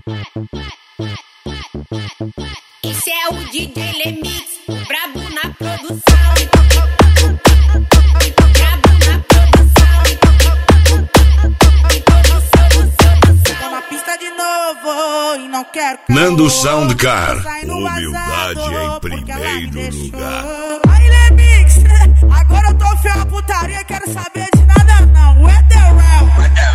Esse é o DJ Lemix, o brabo na produção. Brabo na produção. Tô na pista de novo e não quero caô. Nando Soundcar. Humildade em primeiro lugar. Aí Lemix, agora eu tô feio a putaria, quero saber de nada não. What the hell?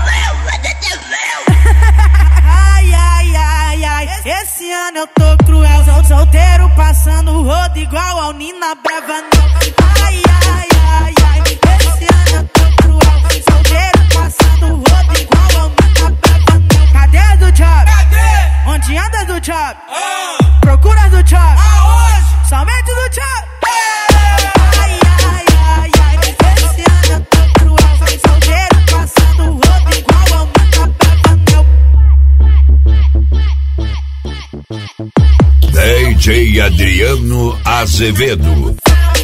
Ai, ai, ai, ai, esse ano eu tô cruel. Solteiro passando o rodo igual ao Nina Brava não. Ai, ai, ai, ai, esse ano eu tô cruel. Solteiro passando o rodo igual ao Nina Brava não. Cadê do job? Cadê? Onde anda do job? Procura do job? Aonde? Somente do job? Ai, ai, ai, ai, esse ano eu tô cruel. Solteiro passando o rodo igual ao Nina Brava não. DJ Adriano Azevedo.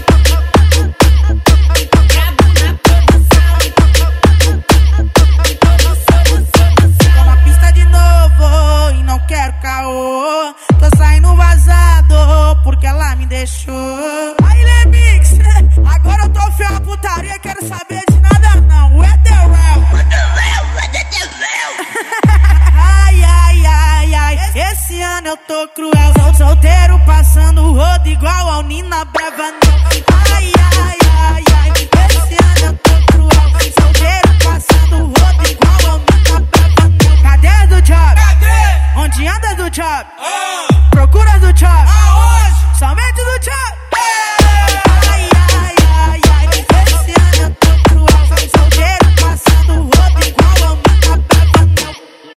Tô na pista de novo e não quero caô. Tô saindo vazado porque ela me deixou. Aí Lemix, agora eu tô feio a putaria, quero saber de nada não. What the hell? Ai, ai, ai, ai, esse ano eu tô cruel. Solteiro passando o rodo igual ao Nina Brava não. Ai,